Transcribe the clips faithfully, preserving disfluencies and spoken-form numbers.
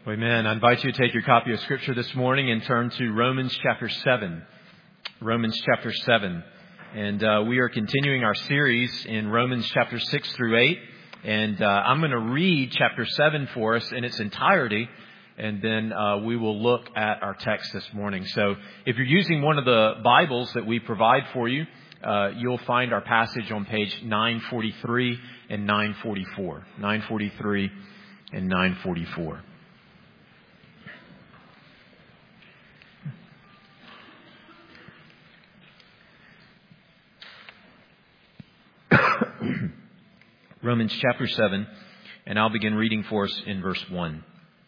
Amen. I invite you to take your copy of Scripture this morning and turn to Romans chapter seven. Romans chapter seven. And uh, we are continuing our series in Romans chapter six through eight. And uh, I'm going to read chapter seven for us in its entirety. And then uh, we will look at our text this morning. So if you're using one of the Bibles that we provide for you, uh, you'll find our passage on page nine forty-three and nine forty-four. nine forty-three and nine forty-four. Romans chapter seven, and I'll begin reading for us in verse one.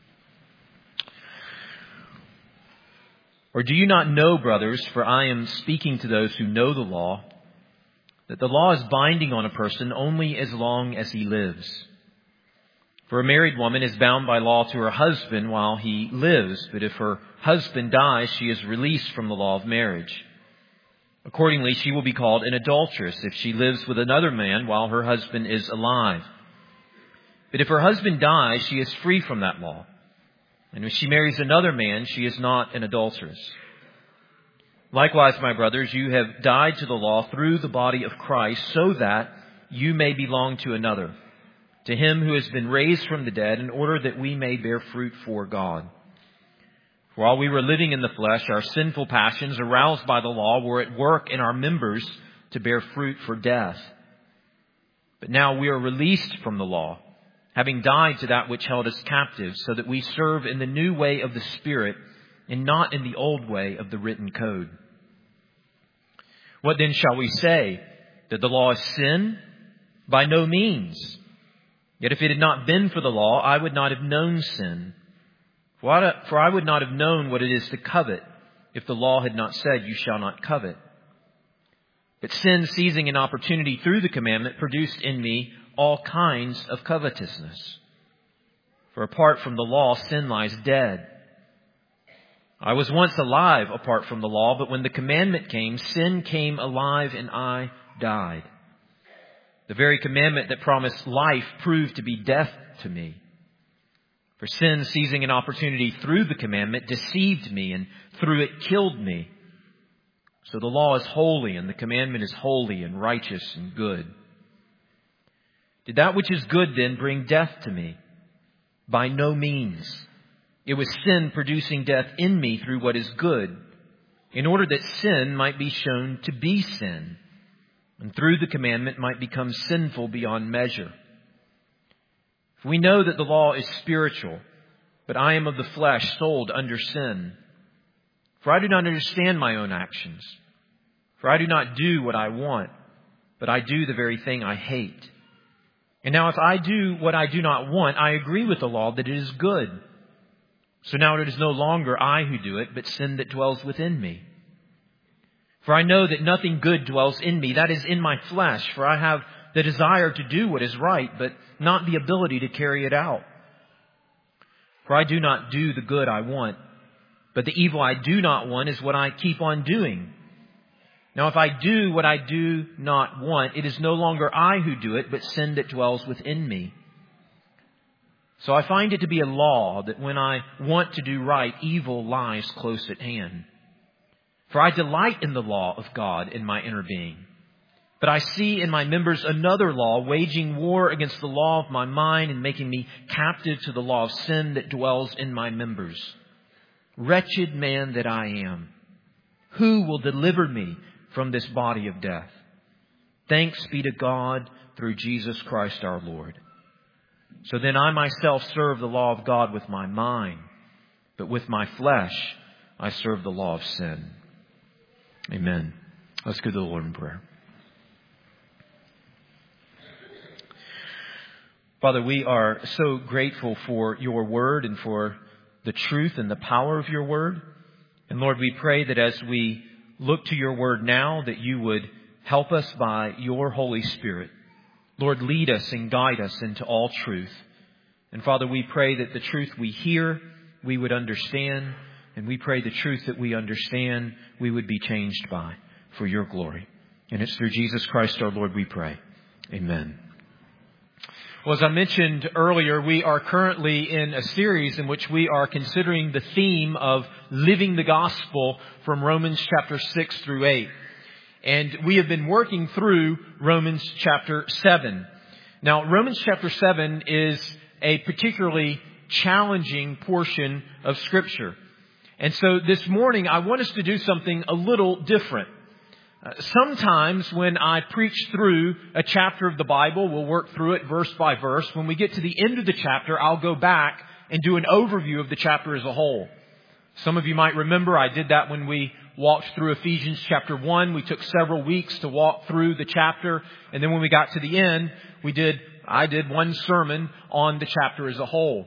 Or do you not know, brothers, for I am speaking to those who know the law, that the law is binding on a person only as long as he lives? For a married woman is bound by law to her husband while he lives, but if her husband dies, she is released from the law of marriage. Accordingly, she will be called an adulteress if she lives with another man while her husband is alive. But if her husband dies, she is free from that law. And if she marries another man, she is not an adulteress. Likewise, my brothers, you have died to the law through the body of Christ, so that you may belong to another, to him who has been raised from the dead, in order that we may bear fruit for God. While we were living in the flesh, our sinful passions, aroused by the law, were at work in our members to bear fruit for death. But now we are released from the law, having died to that which held us captive, so that we serve in the new way of the Spirit and not in the old way of the written code. What then shall we say? That the law is sin? By no means. Yet if it had not been for the law, I would not have known sin. For I would not have known what it is to covet if the law had not said, you shall not covet. But sin, seizing an opportunity through the commandment, produced in me all kinds of covetousness. For apart from the law, sin lies dead. I was once alive apart from the law, but when the commandment came, sin came alive and I died. The very commandment that promised life proved to be death to me. For sin, seizing an opportunity through the commandment, deceived me, and through it killed me. So the law is holy, and the commandment is holy and righteous and good. Did that which is good then bring death to me? By no means. It was sin producing death in me through what is good, in order that sin might be shown to be sin, and through the commandment might become sinful beyond measure. We know that the law is spiritual, but I am of the flesh, sold under sin. For I do not understand my own actions. For I do not do what I want, but I do the very thing I hate. And now if I do what I do not want, I agree with the law that it is good. So now it is no longer I who do it, but sin that dwells within me. For I know that nothing good dwells in me, that is in my flesh, for I have the desire to do what is right, but not the ability to carry it out. For I do not do the good I want, but the evil I do not want is what I keep on doing. Now if I do what I do not want, it is no longer I who do it, but sin that dwells within me. So I find it to be a law that when I want to do right, evil lies close at hand. For I delight in the law of God in my inner being. But I see in my members another law, waging war against the law of my mind and making me captive to the law of sin that dwells in my members. Wretched man that I am, who will deliver me from this body of death? Thanks be to God through Jesus Christ our Lord. So then I myself serve the law of God with my mind, but with my flesh I serve the law of sin. Amen. Let's go to the Lord in prayer. Father, we are so grateful for your word and for the truth and the power of your word. And Lord, we pray that as we look to your word now, that you would help us by your Holy Spirit. Lord, lead us and guide us into all truth. And Father, we pray that the truth we hear, we would understand. And we pray the truth that we understand, we would be changed by for your glory. And it's through Jesus Christ our Lord we pray. Amen. Well, as I mentioned earlier, we are currently in a series in which we are considering the theme of living the gospel from Romans chapter six through eight. And we have been working through Romans chapter seven. Now, Romans chapter seven is a particularly challenging portion of Scripture. And so this morning, I want us to do something a little different. Uh, sometimes when I preach through a chapter of the Bible, we'll work through it verse by verse. When we get to the end of the chapter, I'll go back and do an overview of the chapter as a whole. Some of you might remember I did that when we walked through Ephesians chapter one. We took several weeks to walk through the chapter. And then when we got to the end, we did, I did one sermon on the chapter as a whole.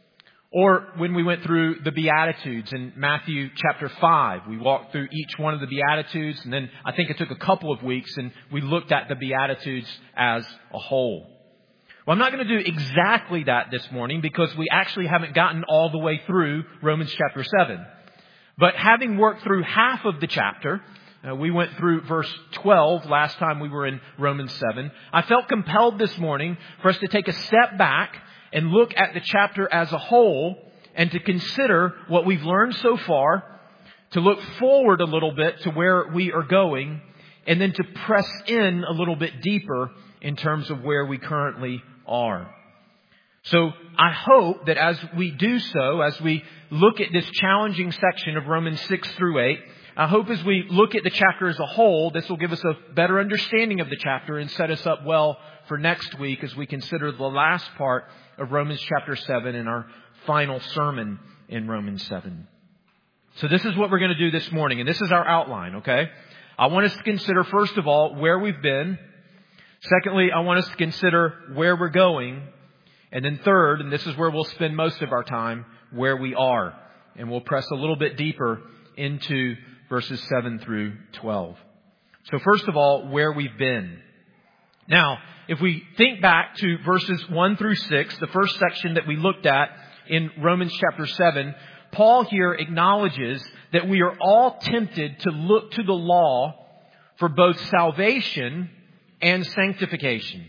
Or when we went through the Beatitudes in Matthew chapter five, we walked through each one of the Beatitudes, and then I think it took a couple of weeks and we looked at the Beatitudes as a whole. Well, I'm not going to do exactly that this morning because we actually haven't gotten all the way through Romans chapter seven. But having worked through half of the chapter, uh, we went through verse twelve last time we were in Romans seven, I felt compelled this morning for us to take a step back and look at the chapter as a whole and to consider what we've learned so far, to look forward a little bit to where we are going, and then to press in a little bit deeper in terms of where we currently are. So I hope that as we do so, as we look at this challenging section of Romans six through eight, I hope as we look at the chapter as a whole, this will give us a better understanding of the chapter and set us up well for next week as we consider the last part of Romans chapter seven and our final sermon in Romans seven. So this is what we're going to do this morning, and this is our outline, okay? I want us to consider, first of all, where we've been. Secondly, I want us to consider where we're going. And then third, and this is where we'll spend most of our time, where we are. And we'll press a little bit deeper into verses seven through twelve. So first of all, where we've been. Now, if we think back to verses one through six, the first section that we looked at in Romans chapter seven, Paul here acknowledges that we are all tempted to look to the law for both salvation and sanctification.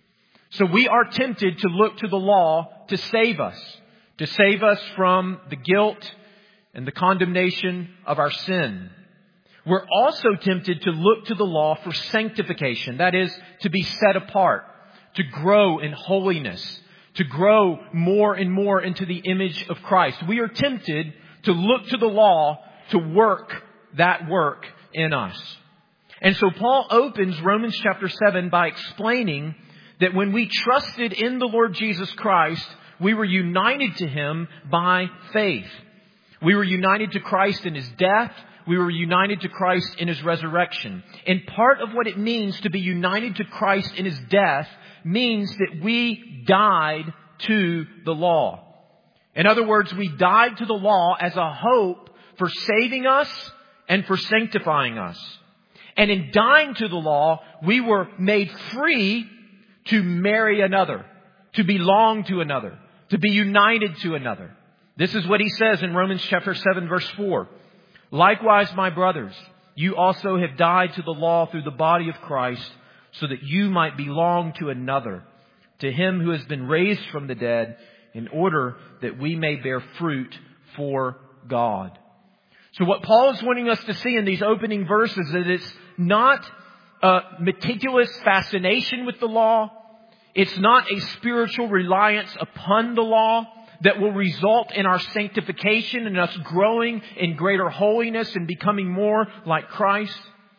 So we are tempted to look to the law to save us, to save us from the guilt and the condemnation of our sin. We're also tempted to look to the law for sanctification. That is, to be set apart, to grow in holiness, to grow more and more into the image of Christ. We are tempted to look to the law to work that work in us. And so Paul opens Romans chapter seven by explaining that when we trusted in the Lord Jesus Christ, we were united to Him by faith. We were united to Christ in His death. We were united to Christ in His resurrection. And part of what it means to be united to Christ in His death means that we died to the law. In other words, we died to the law as a hope for saving us and for sanctifying us. And in dying to the law, we were made free to marry another, to belong to another, to be united to another. This is what he says in Romans chapter seven, verse four. Likewise, my brothers, you also have died to the law through the body of Christ, so that you might belong to another, to Him who has been raised from the dead, in order that we may bear fruit for God. So what Paul is wanting us to see in these opening verses is that it's not a meticulous fascination with the law. It's not a spiritual reliance upon the law that will result in our sanctification and us growing in greater holiness and becoming more like Christ.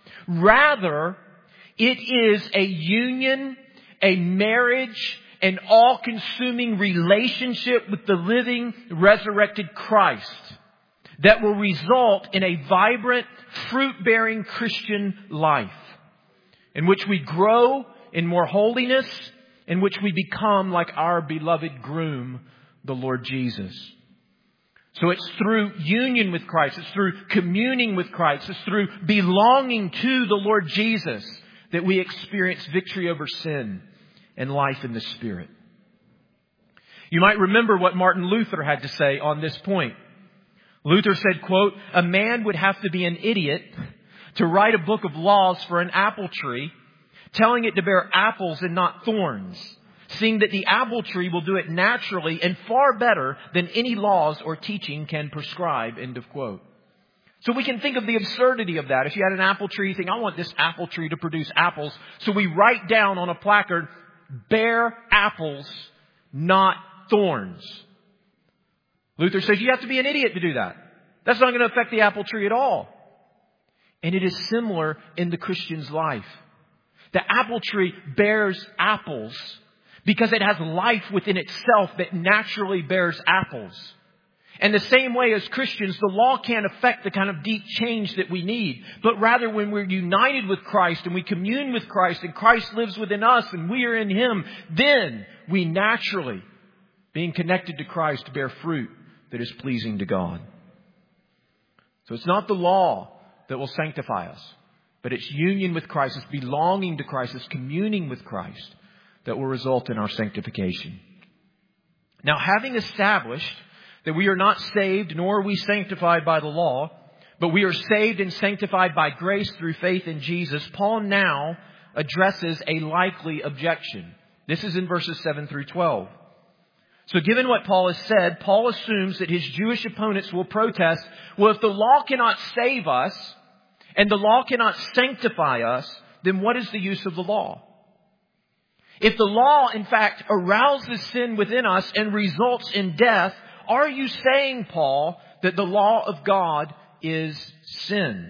Rather, it is a union, a marriage, an all-consuming relationship with the living, resurrected Christ that will result in a vibrant, fruit-bearing Christian life in which we grow in more holiness, in which we become like our beloved groom, the Lord Jesus. So it's through union with Christ, it's through communing with Christ, it's through belonging to the Lord Jesus that we experience victory over sin and life in the Spirit. You might remember what Martin Luther had to say on this point. Luther said, quote, "A man would have to be an idiot to write a book of laws for an apple tree, telling it to bear apples and not thorns, seeing that the apple tree will do it naturally and far better than any laws or teaching can prescribe. End of quote. So we can think of the absurdity of that. If you had an apple tree, you think, I want this apple tree to produce apples. So we write down on a placard, bear apples, not thorns. Luther says you have to be an idiot to do that. That's not going to affect the apple tree at all. And it is similar in the Christian's life. The apple tree bears apples because it has life within itself that naturally bears apples. And the same way as Christians, the law can't affect the kind of deep change that we need. But rather, when we're united with Christ and we commune with Christ and Christ lives within us and we are in Him, then we naturally, being connected to Christ, bear fruit that is pleasing to God. So it's not the law that will sanctify us, but it's union with Christ, it's belonging to Christ, it's communing with Christ that will result in our sanctification. Now, having established that we are not saved nor are we sanctified by the law, but we are saved and sanctified by grace through faith in Jesus, Paul now addresses a likely objection. This is in verses seven through twelve. So given what Paul has said, Paul assumes that his Jewish opponents will protest, well, if the law cannot save us and the law cannot sanctify us, then what is the use of the law? If the law, in fact, arouses sin within us and results in death, are you saying, Paul, that the law of God is sin?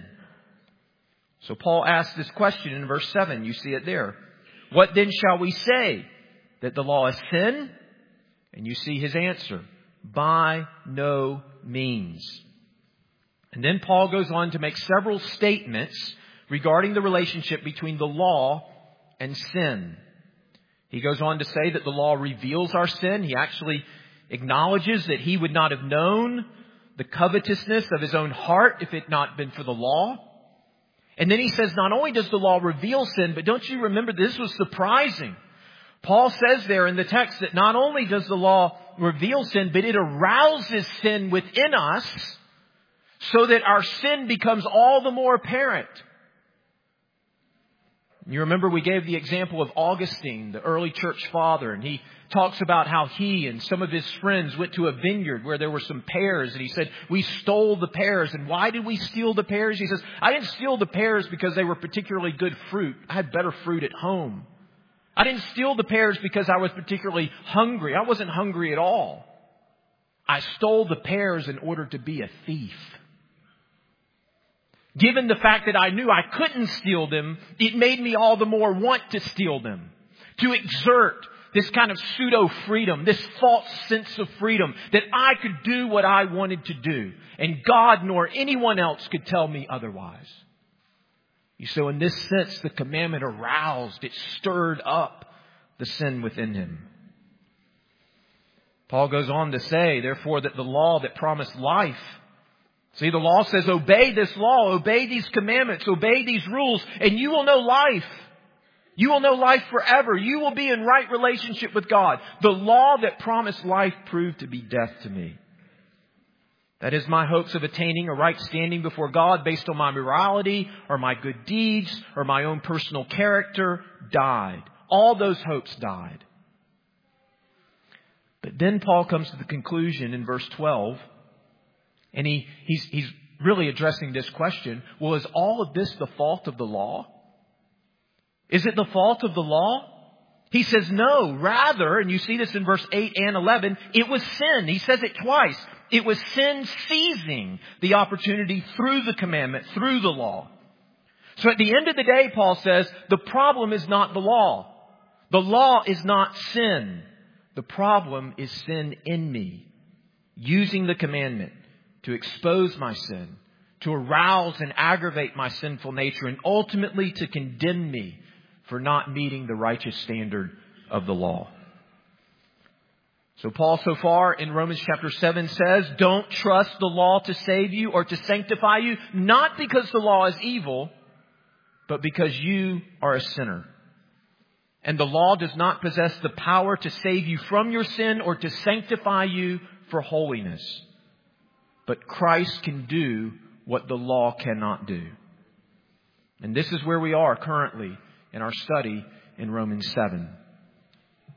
So Paul asks this question in verse seven. You see it there. What then shall we say? That the law is sin? And you see his answer. By no means. And then Paul goes on to make several statements regarding the relationship between the law and sin. He goes on to say that the law reveals our sin. He actually acknowledges that he would not have known the covetousness of his own heart if it had not been for the law. And then he says not only does the law reveal sin, but don't you remember this was surprising. Paul says there in the text that not only does the law reveal sin, but it arouses sin within us so that our sin becomes all the more apparent. You remember we gave the example of Augustine, the early church father, and he talks about how he and some of his friends went to a vineyard where there were some pears, and he said, we stole the pears. And why did we steal the pears? He says, I didn't steal the pears because they were particularly good fruit. I had better fruit at home. I didn't steal the pears because I was particularly hungry. I wasn't hungry at all. I stole the pears in order to be a thief. Given the fact that I knew I couldn't steal them, it made me all the more want to steal them. To exert this kind of pseudo-freedom, this false sense of freedom, that I could do what I wanted to do. And God nor anyone else could tell me otherwise. So in this sense, the commandment aroused, it stirred up the sin within him. Paul goes on to say, therefore, that the law that promised life, see, the law says, obey this law, obey these commandments, obey these rules, and you will know life. You will know life forever. You will be in right relationship with God. The law that promised life proved to be death to me. That is, my hopes of attaining a right standing before God based on my morality or my good deeds or my own personal character died. All those hopes died. But then Paul comes to the conclusion in verse twelve, and he, he's, he's really addressing this question. Well, is all of this the fault of the law? Is it the fault of the law? He says no. Rather, and you see this in verse eight and eleven, it was sin. He says it twice. It was sin seizing the opportunity through the commandment, through the law. So at the end of the day, Paul says, the problem is not the law. The law is not sin. The problem is sin in me. Using the commandment to expose my sin, to arouse and aggravate my sinful nature, and ultimately to condemn me for not meeting the righteous standard of the law. So Paul so far in Romans chapter seven says, don't trust the law to save you or to sanctify you, not because the law is evil, but because you are a sinner. And the law does not possess the power to save you from your sin or to sanctify you for holiness. But Christ can do what the law cannot do. And this is where we are currently in our study in Romans seven.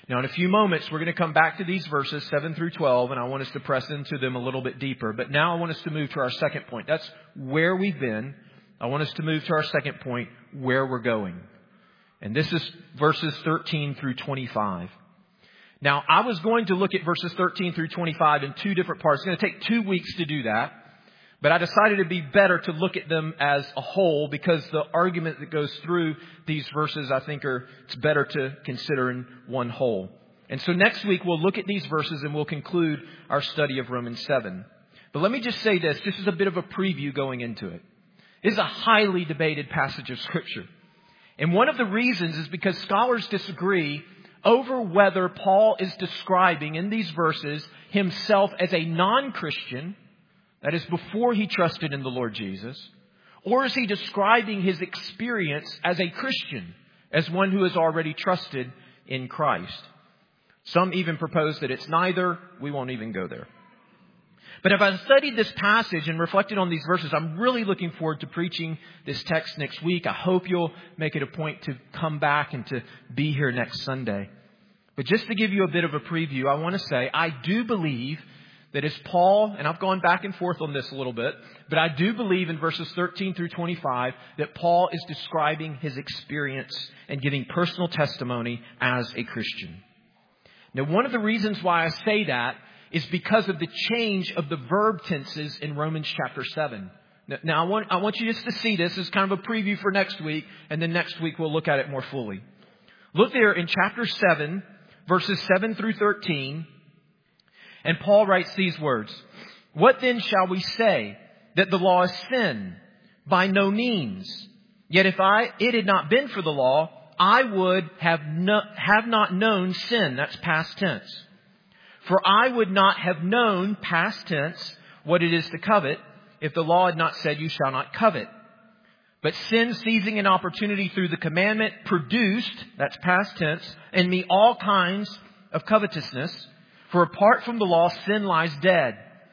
Now, in a few moments, we're going to come back to these verses, seven through twelve, and I want us to press into them a little bit deeper. But now I want us to move to our second point. That's where we've been. I want us to move to our second point, where we're going. And this is verses thirteen through twenty-five. Now, I was going to look at verses thirteen through twenty-five in two different parts. It's going to take two weeks to do that. But I decided it'd be better to look at them as a whole because the argument that goes through these verses, I think, are it's better to consider in one whole. And so next week we'll look at these verses and we'll conclude our study of Romans seven. But let me just say this, just as a bit of a preview going into it. It is a highly debated passage of Scripture. And one of the reasons is because scholars disagree over whether Paul is describing in these verses himself as a non-Christian, that is, before he trusted in the Lord Jesus, or is he describing his experience as a Christian, as one who has already trusted in Christ? Some even propose that it's neither. We won't even go there. But if I studied this passage and reflected on these verses, I'm really looking forward to preaching this text next week. I hope you'll make it a point to come back and to be here next Sunday. But just to give you a bit of a preview, I want to say I do believe that as Paul, and I've gone back and forth on this a little bit, but I do believe in verses thirteen through twenty-five that Paul is describing his experience and giving personal testimony as a Christian. Now, one of the reasons why I say that is because of the change of the verb tenses in Romans chapter seven. Now, I want, I want you just to see this as kind of a preview for next week, and then next week we'll look at it more fully. Look there in chapter seven, verses seven through thirteen. And Paul writes these words, "What then shall we say? That the law is sin? By no means. Yet if I it had not been for the law, I would have no, have not known sin." That's past tense. "For I would not have known," past tense, "what it is to covet, if the law had not said, you shall not covet. But sin, seizing an opportunity through the commandment, produced," that's past tense, "in me all kinds of covetousness. For apart from the law, sin lies dead.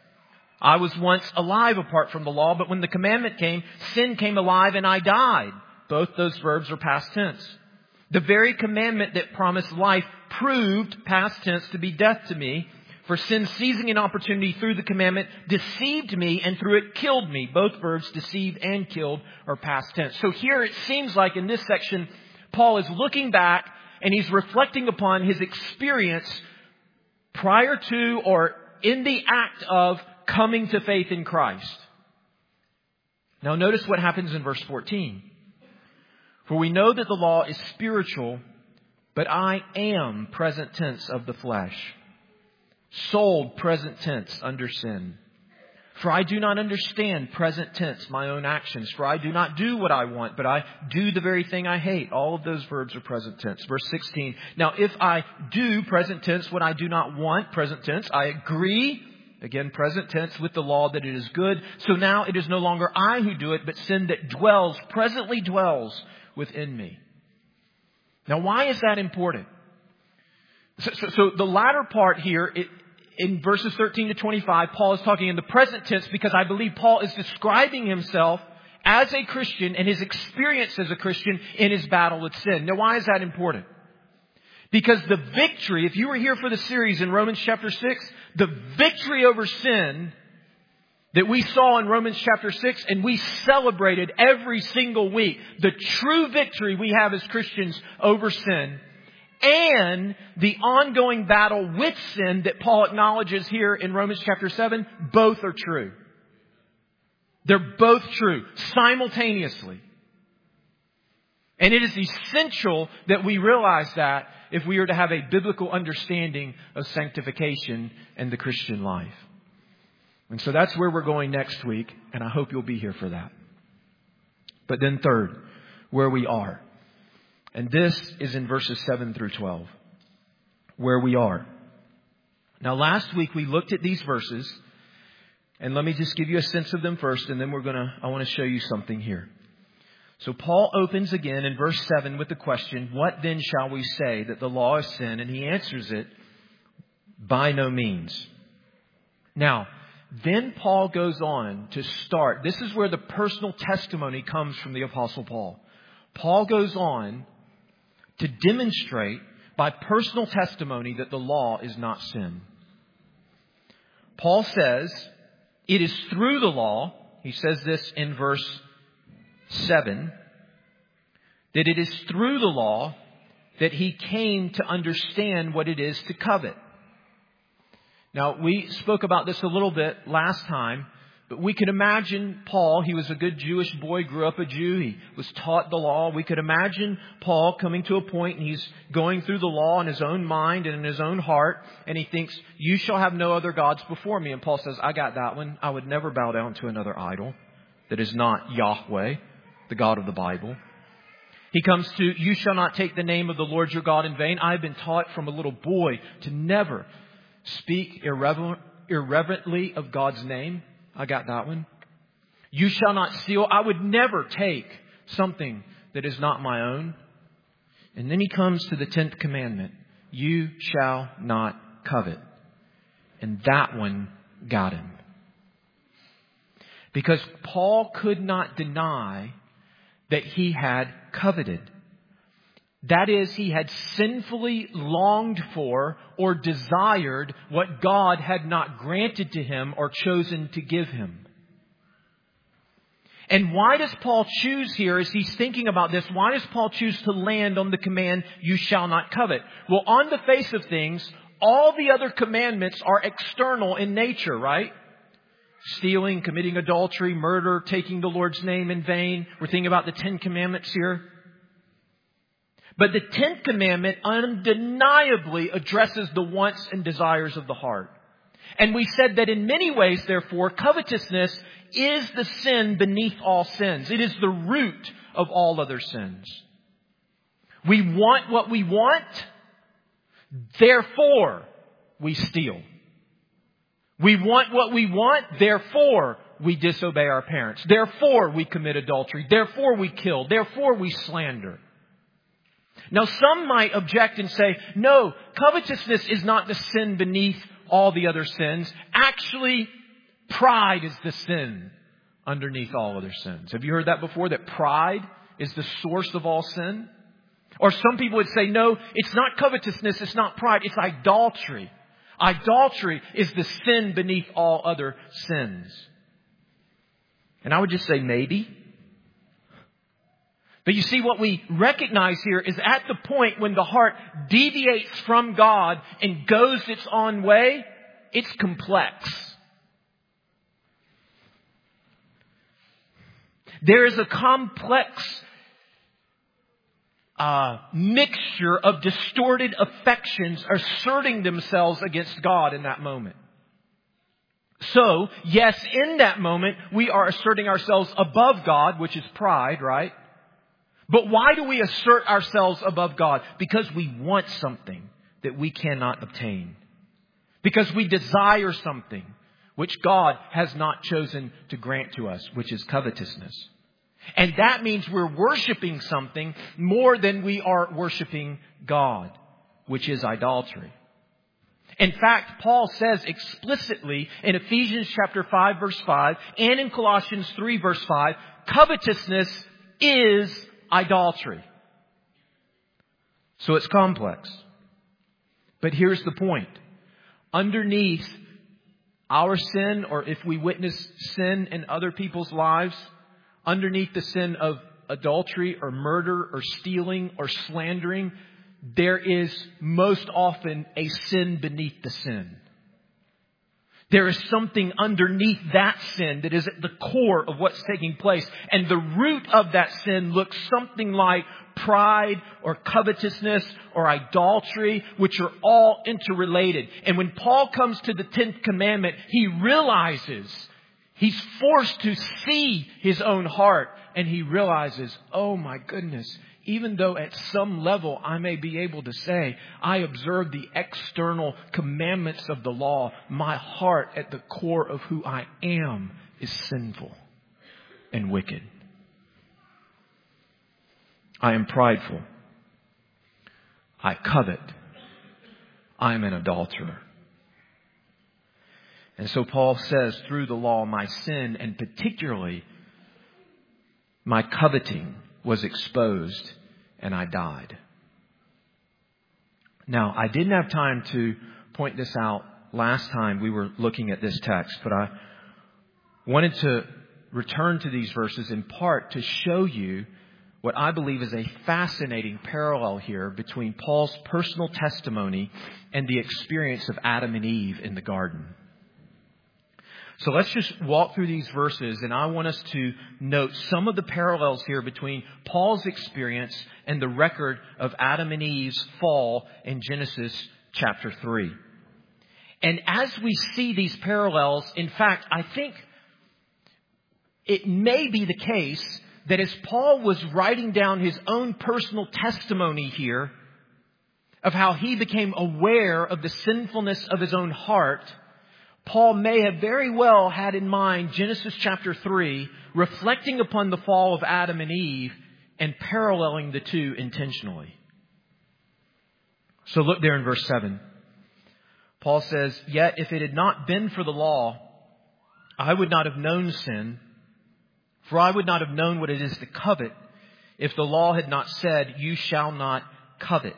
I was once alive apart from the law, but when the commandment came, sin came alive and I died." Both those verbs are past tense. "The very commandment that promised life proved," past tense, "to be death to me. For sin, seizing an opportunity through the commandment, deceived me, and through it killed me." Both verbs, deceived and killed, are past tense. So here it seems like in this section, Paul is looking back and he's reflecting upon his experience prior to or in the act of coming to faith in Christ. Now notice what happens in verse fourteen. "For we know that the law is spiritual, but I am," present tense, "of the flesh, sold," present tense, "under sin. For I do not understand," present tense, "my own actions. For I do not do what I want, but I do the very thing I hate." All of those verbs are present tense. Verse sixteen. "Now if I do," present tense, "what I do not want," present tense, "I agree," again present tense, "with the law that it is good. So now it is no longer I who do it, but sin that dwells," presently dwells, "within me." Now why is that important? So, so, so the latter part here, it, in verses thirteen to twenty-five, Paul is talking in the present tense because I believe Paul is describing himself as a Christian and his experience as a Christian in his battle with sin. Now, why is that important? Because the victory, if you were here for the series in Romans chapter six, the victory over sin that we saw in Romans chapter six and we celebrated every single week, the true victory we have as Christians over sin, and the ongoing battle with sin that Paul acknowledges here in Romans chapter seven, both are true. They're both true simultaneously. And it is essential that we realize that if we are to have a biblical understanding of sanctification and the Christian life. And so that's where we're going next week, and I hope you'll be here for that. But then third, where we are. And this is in verses seven through twelve, where we are. Now, last week we looked at these verses, and let me just give you a sense of them first, and then we're going to, I want to show you something here. So Paul opens again in verse seven with the question, "What then shall we say? That the law is sin?" And he answers it, "By no means." Now, then Paul goes on to start. This is where the personal testimony comes from the Apostle Paul. Paul goes on to demonstrate by personal testimony that the law is not sin. Paul says it is through the law, he says this in verse seven, that it is through the law that he came to understand what it is to covet. Now, we spoke about this a little bit last time, but we could imagine Paul, he was a good Jewish boy, grew up a Jew, he was taught the law. We could imagine Paul coming to a point and he's going through the law in his own mind and in his own heart, and he thinks, you shall have no other gods before me. And Paul says, I got that one. I would never bow down to another idol that is not Yahweh, the God of the Bible. He comes to, you shall not take the name of the Lord your God in vain. I have been taught from a little boy to never speak irreverent, irreverently of God's name. I got that one. You shall not steal. I would never take something that is not my own. And then he comes to the tenth commandment. You shall not covet. And that one got him. Because Paul could not deny that he had coveted. That is, he had sinfully longed for or desired what God had not granted to him or chosen to give him. And why does Paul choose here, as he's thinking about this, why does Paul choose to land on the command, you shall not covet? Well, on the face of things, all the other commandments are external in nature, right? Stealing, committing adultery, murder, taking the Lord's name in vain. We're thinking about the Ten Commandments here. But the tenth commandment undeniably addresses the wants and desires of the heart. And we said that in many ways, therefore, covetousness is the sin beneath all sins. It is the root of all other sins. We want what we want, therefore we steal. We want what we want, therefore we disobey our parents. Therefore we commit adultery. Therefore we kill. Therefore we slander. Now, some might object and say, no, covetousness is not the sin beneath all the other sins. Actually, pride is the sin underneath all other sins. Have you heard that before? That pride is the source of all sin? Or some people would say, no, it's not covetousness, it's not pride, it's idolatry. Idolatry is the sin beneath all other sins. And I would just say maybe. But you see, what we recognize here is at the point when the heart deviates from God and goes its own way, it's complex. There is a complex uh, mixture of distorted affections asserting themselves against God in that moment. So, yes, in that moment, we are asserting ourselves above God, which is pride, right? But why do we assert ourselves above God? Because we want something that we cannot obtain. Because we desire something which God has not chosen to grant to us, which is covetousness. And that means we're worshiping something more than we are worshiping God, which is idolatry. In fact, Paul says explicitly in Ephesians chapter five, verse five, and in Colossians three, verse five, covetousness is idolatry. So it's complex. But here's the point. Underneath our sin, or if we witness sin in other people's lives, underneath the sin of adultery or murder or stealing or slandering, there is most often a sin beneath the sin. There is something underneath that sin that is at the core of what's taking place. And the root of that sin looks something like pride or covetousness or idolatry, which are all interrelated. And when Paul comes to the tenth commandment, he realizes he's forced to see his own heart. And he realizes, oh my goodness, even though at some level I may be able to say, I observe the external commandments of the law, my heart at the core of who I am is sinful and wicked. I am prideful. I covet. I am an adulterer. And so Paul says, through the law, my sin, and particularly my coveting, was exposed and I died. Now, I didn't have time to point this out last time we were looking at this text, but I wanted to return to these verses in part to show you what I believe is a fascinating parallel here between Paul's personal testimony and the experience of Adam and Eve in the garden. So let's just walk through these verses, and I want us to note some of the parallels here between Paul's experience and the record of Adam and Eve's fall in Genesis chapter three. And as we see these parallels, in fact, I think it may be the case that as Paul was writing down his own personal testimony here of how he became aware of the sinfulness of his own heart, Paul may have very well had in mind Genesis chapter three, reflecting upon the fall of Adam and Eve and paralleling the two intentionally. So look there in verse seven. Paul says, "Yet if it had not been for the law, I would not have known sin, for I would not have known what it is to covet if the law had not said, 'You shall not covet.'"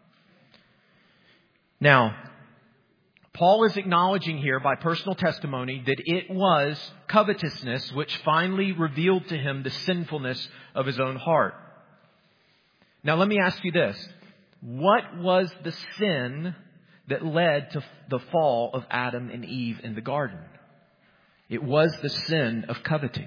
Now, Paul is acknowledging here by personal testimony that it was covetousness which finally revealed to him the sinfulness of his own heart. Now let me ask you this. What was the sin that led to the fall of Adam and Eve in the garden? It was the sin of coveting.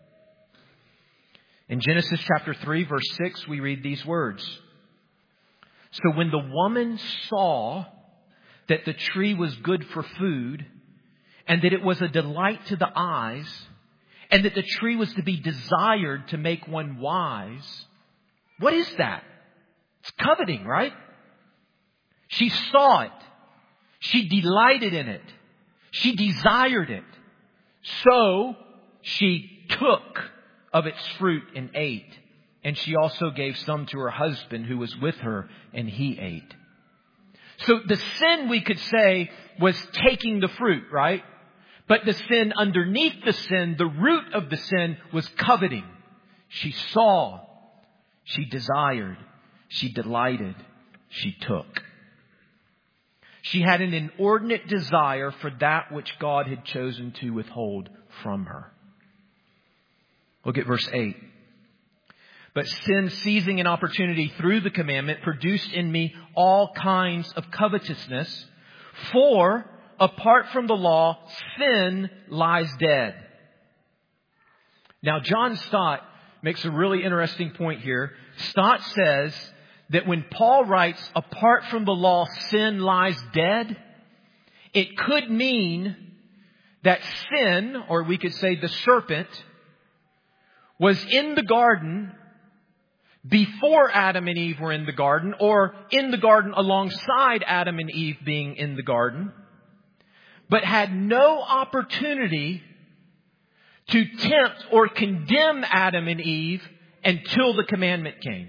In Genesis chapter three, verse six, we read these words. "So when the woman saw that the tree was good for food, and that it was a delight to the eyes, and that the tree was to be desired to make one wise." What is that? It's coveting, right? She saw it. She delighted in it. She desired it. So she took of its fruit and ate. And she also gave some to her husband who was with her, and he ate. So the sin, we could say, was taking the fruit, right? But the sin underneath the sin, the root of the sin, was coveting. She saw, she desired, she delighted, she took. She had an inordinate desire for that which God had chosen to withhold from her. Look at verse eight. "But sin, seizing an opportunity through the commandment, produced in me all kinds of covetousness. For apart from the law, sin lies dead." Now, John Stott makes a really interesting point here. Stott says that when Paul writes, "apart from the law, sin lies dead," it could mean that sin, or we could say the serpent, was in the garden before Adam and Eve were in the garden, or in the garden alongside Adam and Eve being in the garden, but had no opportunity to tempt or condemn Adam and Eve until the commandment came.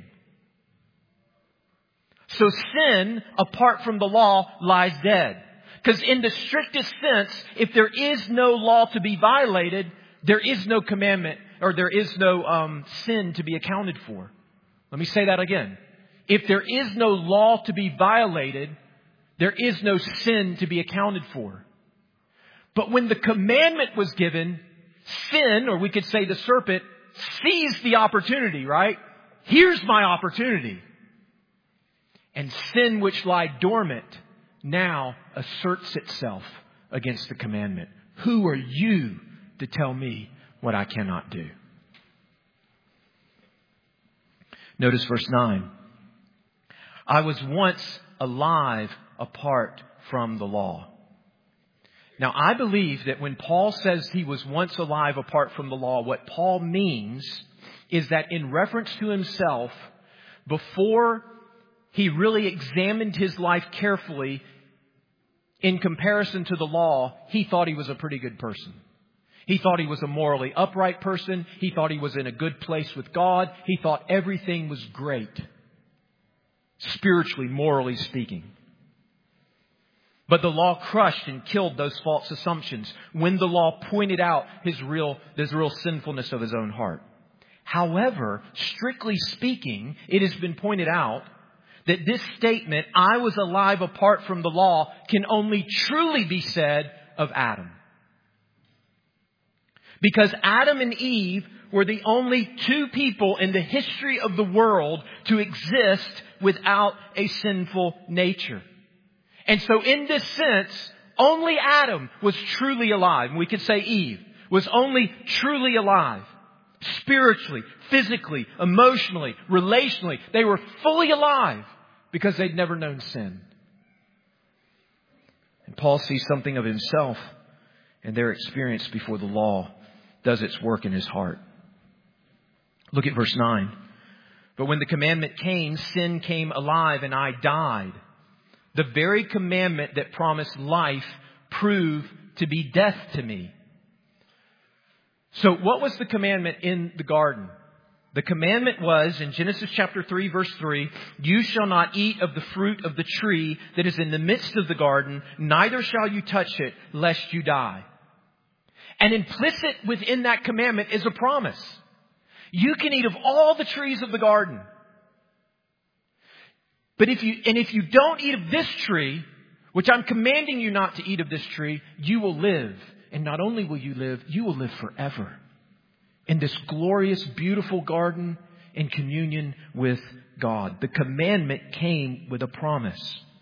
So sin, apart from the law, lies dead. Because in the strictest sense, if there is no law to be violated, there is no commandment, or there is no um, sin to be accounted for. Let me say that again. If there is no law to be violated, there is no sin to be accounted for. But when the commandment was given, sin, or we could say the serpent, seized the opportunity, right? Here's my opportunity. And sin, which lied dormant, now asserts itself against the commandment. Who are you to tell me what I cannot do? Notice verse nine. "I was once alive apart from the law." Now, I believe that when Paul says he was once alive apart from the law, what Paul means is that in reference to himself, before he really examined his life carefully in comparison to the law, he thought he was a pretty good person. He thought he was a morally upright person. He thought he was in a good place with God. He thought everything was great, spiritually, morally speaking. But the law crushed and killed those false assumptions when the law pointed out his real, his real sinfulness of his own heart. However, strictly speaking, it has been pointed out that this statement, I was alive apart from the law, can only truly be said of Adam. Because Adam and Eve were the only two people in the history of the world to exist without a sinful nature. And so in this sense, only Adam was truly alive. And we could say Eve was only truly alive. Spiritually, physically, emotionally, relationally. They were fully alive because they'd never known sin. And Paul sees something of himself and their experience before the law does its work in his heart. Look at verse nine. But when the commandment came, sin came alive and I died. The very commandment that promised life proved to be death to me. So what was the commandment in the garden? The commandment was, in Genesis chapter three, verse three, you shall not eat of the fruit of the tree that is in the midst of the garden, neither shall you touch it, lest you die. And implicit within that commandment is a promise. You can eat of all the trees of the garden. But if you, and if you don't eat of this tree, which I'm commanding you not to eat of this tree, you will live. And not only will you live, you will live forever in this glorious, beautiful garden in communion with God. The commandment came with a promise.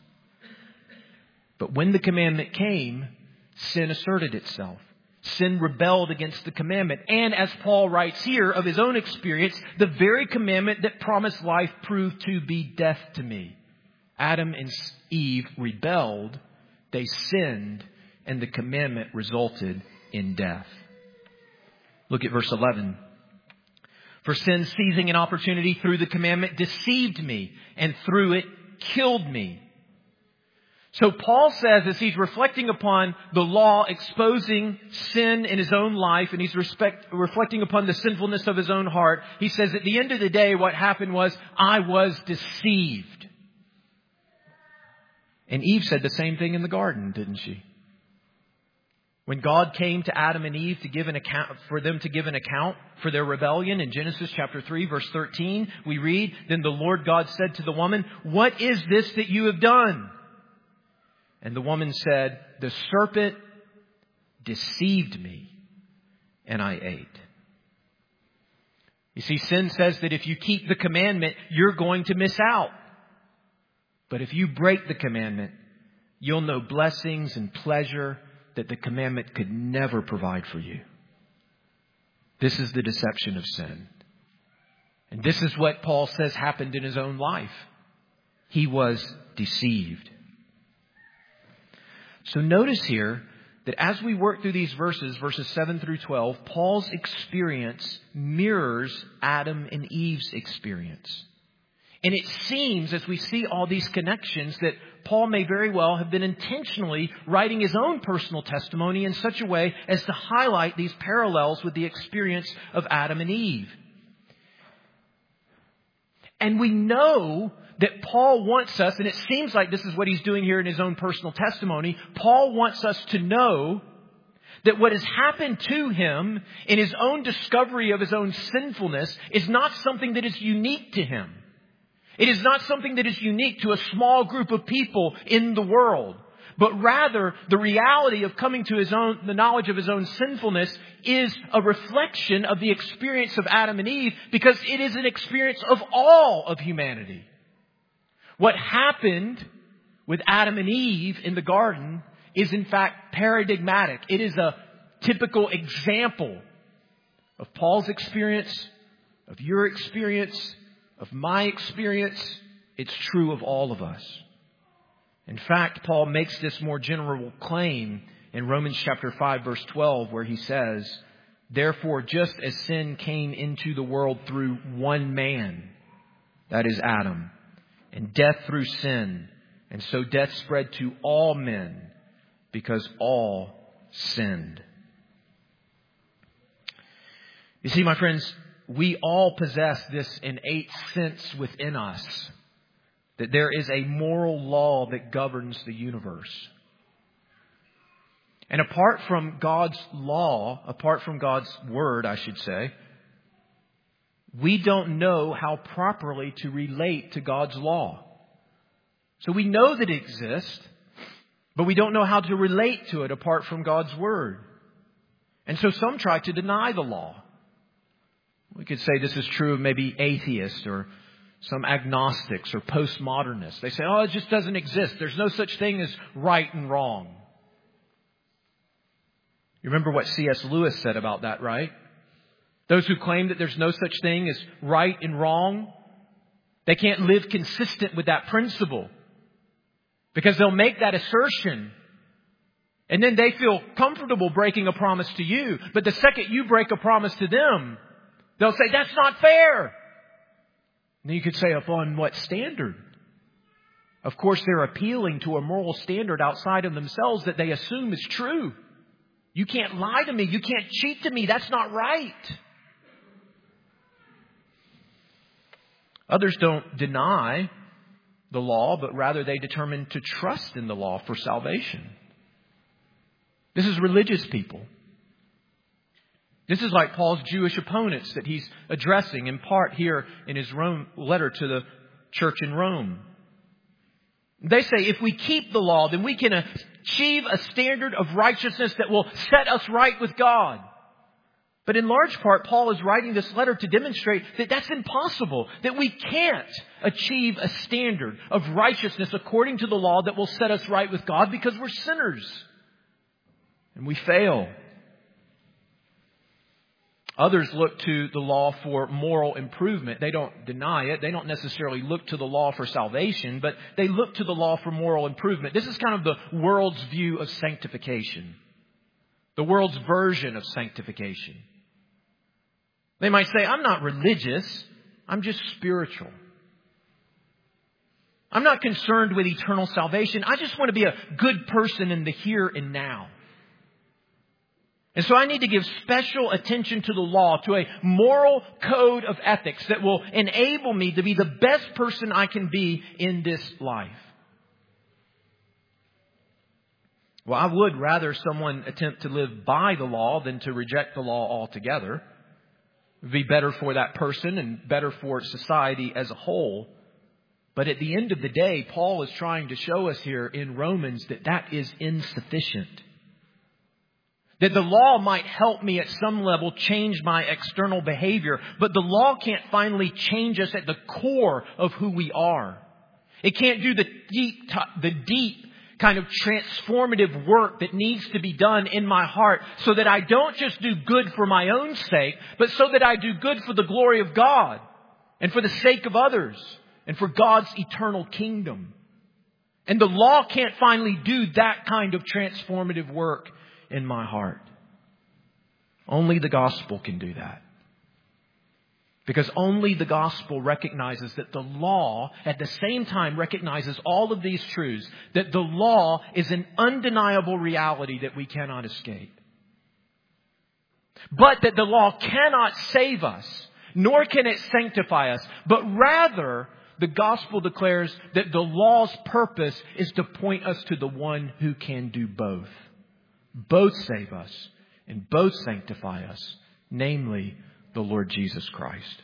But when the commandment came, sin asserted itself. Sin rebelled against the commandment. And as Paul writes here of his own experience, the very commandment that promised life proved to be death to me. Adam and Eve rebelled, they sinned, and the commandment resulted in death. Look at verse eleven. For sin, seizing an opportunity through the commandment, deceived me, and through it killed me. So Paul says, as he's reflecting upon the law exposing sin in his own life, and he's respect, reflecting upon the sinfulness of his own heart, he says at the end of the day what happened was, I was deceived. And Eve said the same thing in the garden, didn't she? When God came to Adam and Eve to give an account, for them to give an account for their rebellion in Genesis chapter three, verse thirteen, we read, then the Lord God said to the woman, what is this that you have done? And the woman said, the serpent deceived me and I ate. You see, sin says that if you keep the commandment, you're going to miss out. But if you break the commandment, you'll know blessings and pleasure that the commandment could never provide for you. This is the deception of sin. And this is what Paul says happened in his own life. He was deceived. So notice here that as we work through these verses, verses seven through twelve, Paul's experience mirrors Adam and Eve's experience. And it seems, as we see all these connections, that Paul may very well have been intentionally writing his own personal testimony in such a way as to highlight these parallels with the experience of Adam and Eve. And we know that Paul wants us, and it seems like this is what he's doing here in his own personal testimony, Paul wants us to know that what has happened to him in his own discovery of his own sinfulness is not something that is unique to him. It is not something that is unique to a small group of people in the world, but rather the reality of coming to his own, the knowledge of his own sinfulness is a reflection of the experience of Adam and Eve, because it is an experience of all of humanity. What happened with Adam and Eve in the garden is in fact paradigmatic. It is a typical example of Paul's experience, of your experience, of my experience. It's true of all of us. In fact, Paul makes this more general claim in Romans chapter five, verse twelve, where he says, therefore, just as sin came into the world through one man, that is Adam, and death through sin, and so death spread to all men because all sinned. You see, my friends, we all possess this innate sense within us that there is a moral law that governs the universe. And apart from God's law, apart from God's word, I should say, we don't know how properly to relate to God's law. So we know that it exists, but we don't know how to relate to it apart from God's Word. And so some try to deny the law. We could say this is true of maybe atheists or some agnostics or postmodernists. They say, oh, it just doesn't exist. There's no such thing as right and wrong. You remember what C S Lewis said about that, right? Those who claim that there's no such thing as right and wrong, they can't live consistent with that principle. Because they'll make that assertion and then they feel comfortable breaking a promise to you. But the second you break a promise to them, they'll say, that's not fair. And then you could say, upon what standard? Of course, they're appealing to a moral standard outside of themselves that they assume is true. You can't lie to me. You can't cheat to me. That's not right. Others don't deny the law, but rather they determine to trust in the law for salvation. This is religious people. This is like Paul's Jewish opponents that he's addressing in part here in his Rome letter to the church in Rome. They say if we keep the law, then we can achieve a standard of righteousness that will set us right with God. But in large part, Paul is writing this letter to demonstrate that that's impossible, that we can't achieve a standard of righteousness according to the law that will set us right with God because we're sinners and we fail. Others look to the law for moral improvement. They don't deny it. They don't necessarily look to the law for salvation, but they look to the law for moral improvement. This is kind of the world's view of sanctification, the world's version of sanctification. They might say, I'm not religious. I'm just spiritual. I'm not concerned with eternal salvation. I just want to be a good person in the here and now. And so I need to give special attention to the law, to a moral code of ethics that will enable me to be the best person I can be in this life. Well, I would rather someone attempt to live by the law than to reject the law altogether. It would be better for that person and better for society as a whole. But at the end of the day, Paul is trying to show us here in Romans that that is insufficient. That the law might help me at some level change my external behavior, but the law can't finally change us at the core of who we are. It can't do the deep, the deep kind of transformative work that needs to be done in my heart so that I don't just do good for my own sake, but so that I do good for the glory of God and for the sake of others and for God's eternal kingdom. And the law can't finally do that kind of transformative work in my heart. Only the gospel can do that. Because only the gospel recognizes that the law at the same time recognizes all of these truths. That the law is an undeniable reality that we cannot escape. But that the law cannot save us, nor can it sanctify us. But rather, the gospel declares that the law's purpose is to point us to the one who can do both. Both save us and both sanctify us, namely the Lord Jesus Christ.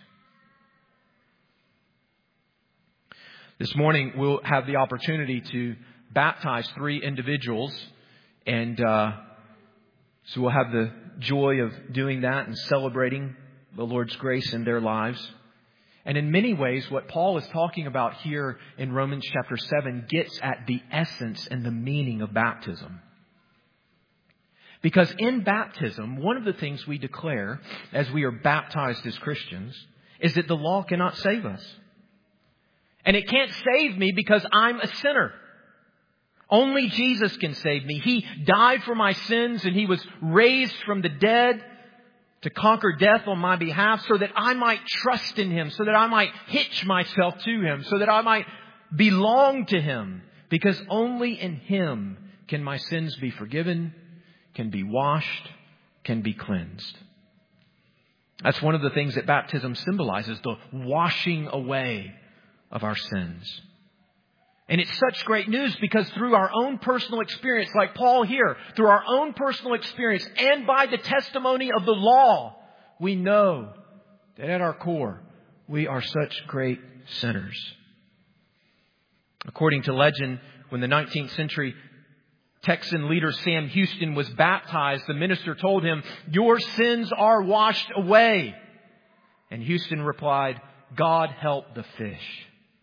This morning we'll have the opportunity to baptize three individuals, and uh, so we'll have the joy of doing that and celebrating the Lord's grace in their lives. And in many ways, what Paul is talking about here in Romans chapter seven gets at the essence and the meaning of baptism. Because in baptism, one of the things we declare as we are baptized as Christians is that the law cannot save us. And it can't save me because I'm a sinner. Only Jesus can save me. He died for my sins and He was raised from the dead to conquer death on my behalf so that I might trust in Him, so that I might hitch myself to Him, so that I might belong to Him. Because only in Him can my sins be forgiven, can be washed, can be cleansed. That's one of the things that baptism symbolizes, the washing away of our sins. And it's such great news because through our own personal experience, like Paul here, through our own personal experience and by the testimony of the law, we know that at our core, we are such great sinners. According to legend, when the nineteenth century Texan leader Sam Houston was baptized, the minister told him, "Your sins are washed away." And Houston replied, "God help the fish."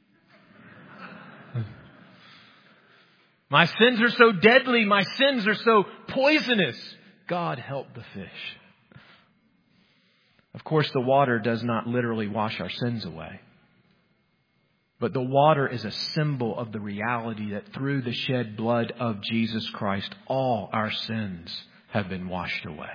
My sins are so deadly. My sins are so poisonous. God help the fish. Of course, the water does not literally wash our sins away. But the water is a symbol of the reality that through the shed blood of Jesus Christ, all our sins have been washed away.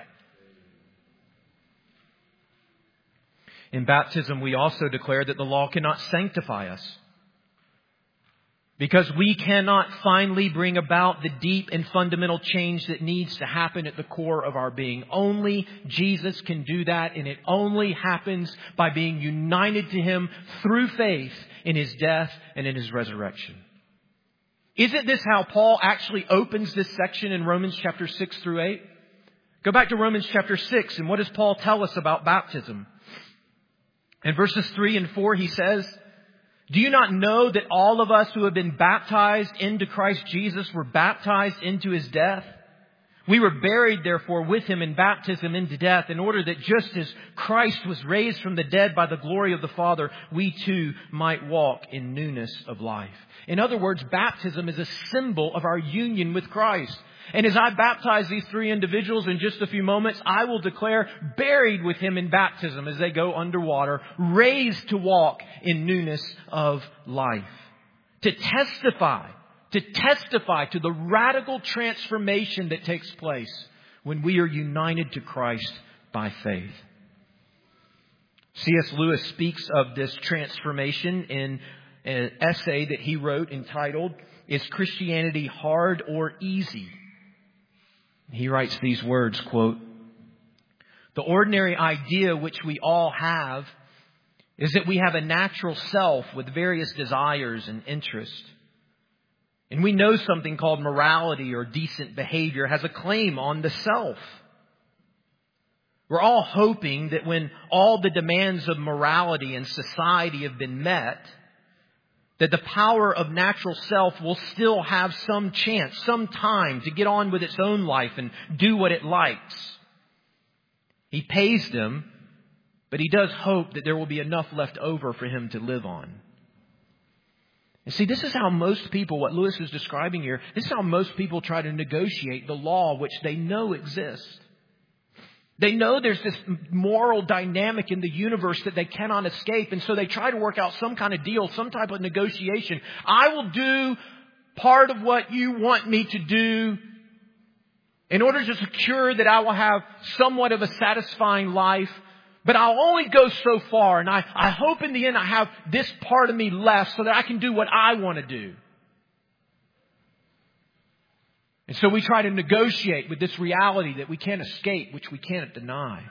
In baptism, we also declare that the law cannot sanctify us, because we cannot finally bring about the deep and fundamental change that needs to happen at the core of our being. Only Jesus can do that, and it only happens by being united to Him through faith in His death and in His resurrection. Isn't this how Paul actually opens this section in Romans chapter six through eight? Go back to Romans chapter six, and what does Paul tell us about baptism? In verses three and four, he says, "Do you not know that all of us who have been baptized into Christ Jesus were baptized into His death? We were buried, therefore, with Him in baptism into death, in order that just as Christ was raised from the dead by the glory of the Father, we too might walk in newness of life." In other words, baptism is a symbol of our union with Christ. And as I baptize these three individuals in just a few moments, I will declare buried with Him in baptism as they go underwater, raised to walk in newness of life. To testify, to testify to the radical transformation that takes place when we are united to Christ by faith. C S Lewis speaks of this transformation in an essay that he wrote entitled, "Is Christianity Hard or Easy?" He writes these words, quote, "The ordinary idea which we all have is that we have a natural self with various desires and interests. And we know something called morality or decent behavior has a claim on the self. We're all hoping that when all the demands of morality and society have been met, that the power of natural self will still have some chance, some time to get on with its own life and do what it likes. He pays them, but he does hope that there will be enough left over for him to live on." And see, this is how most people, what Lewis is describing here, this is how most people try to negotiate the law which they know exists. They know there's this moral dynamic in the universe that they cannot escape. And so they try to work out some kind of deal, some type of negotiation. I will do part of what you want me to do in order to secure that I will have somewhat of a satisfying life. But I'll only go so far. And I, I hope in the end I have this part of me left so that I can do what I want to do. And so we try to negotiate with this reality that we can't escape, which we can't deny.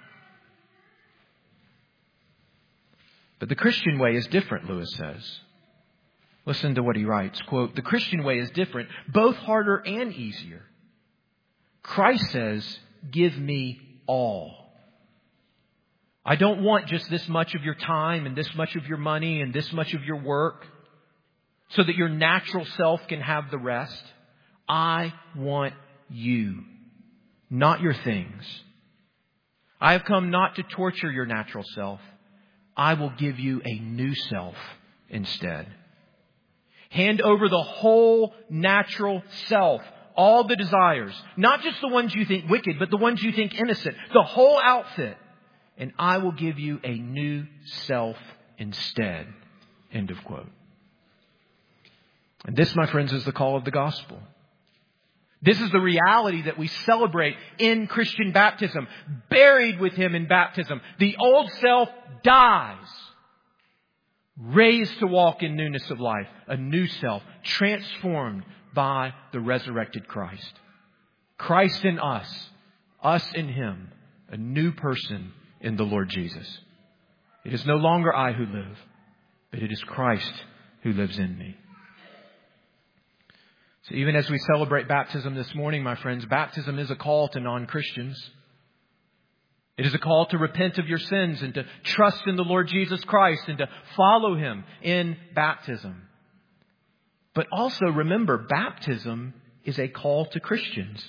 But the Christian way is different, Lewis says. Listen to what he writes. Quote, "The Christian way is different, both harder and easier. Christ says, 'Give me all.' I don't want just this much of your time and this much of your money and this much of your work so that your natural self can have the rest. I want you, not your things. I have come not to torture your natural self. I will give you a new self instead. Hand over the whole natural self, all the desires, not just the ones you think wicked, but the ones you think innocent, the whole outfit, and I will give you a new self instead." End of quote. And this, my friends, is the call of the gospel. This is the reality that we celebrate in Christian baptism. Buried with Him in baptism. The old self dies. Raised to walk in newness of life. A new self. Transformed by the resurrected Christ. Christ in us. Us in Him. A new person in the Lord Jesus. It is no longer I who live, but it is Christ who lives in me. So even as we celebrate baptism this morning, my friends, baptism is a call to non-Christians. It is a call to repent of your sins and to trust in the Lord Jesus Christ and to follow Him in baptism. But also remember, baptism is a call to Christians.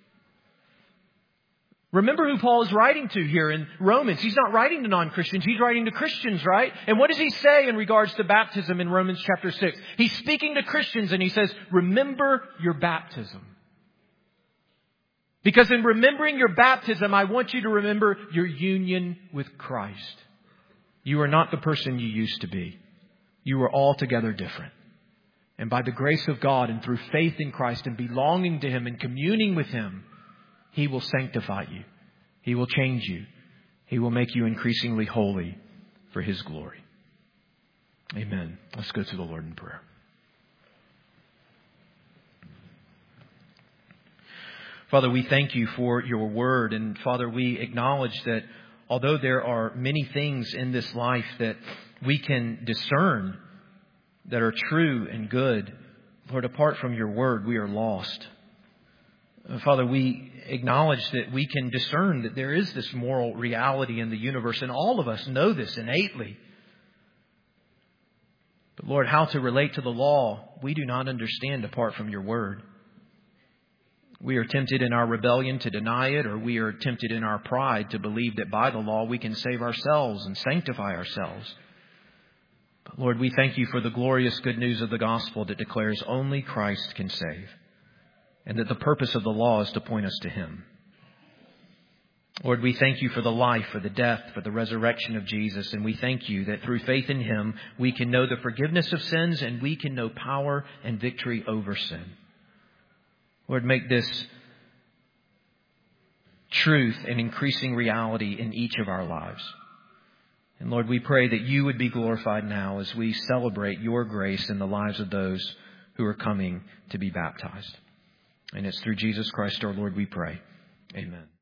Remember who Paul is writing to here in Romans. He's not writing to non-Christians. He's writing to Christians, right? And what does he say in regards to baptism in Romans chapter six? He's speaking to Christians and he says, remember your baptism. Because in remembering your baptism, I want you to remember your union with Christ. You are not the person you used to be. You are altogether different. And by the grace of God and through faith in Christ and belonging to Him and communing with Him, He will sanctify you. He will change you. He will make you increasingly holy for His glory. Amen. Let's go to the Lord in prayer. Father, we thank you for your word. And Father, we acknowledge that although there are many things in this life that we can discern that are true and good, Lord, apart from your word, we are lost. Father, we acknowledge that we can discern that there is this moral reality in the universe, and all of us know this innately. But Lord, how to relate to the law, we do not understand apart from your word. We are tempted in our rebellion to deny it, or we are tempted in our pride to believe that by the law we can save ourselves and sanctify ourselves. But Lord, we thank you for the glorious good news of the gospel that declares only Christ can save, and that the purpose of the law is to point us to Him. Lord, we thank you for the life, for the death, for the resurrection of Jesus, and we thank you that through faith in Him we can know the forgiveness of sins and we can know power and victory over sin. Lord, make this truth an increasing reality in each of our lives. And Lord, we pray that you would be glorified now as we celebrate your grace in the lives of those who are coming to be baptized. And it's through Jesus Christ our Lord we pray. Amen.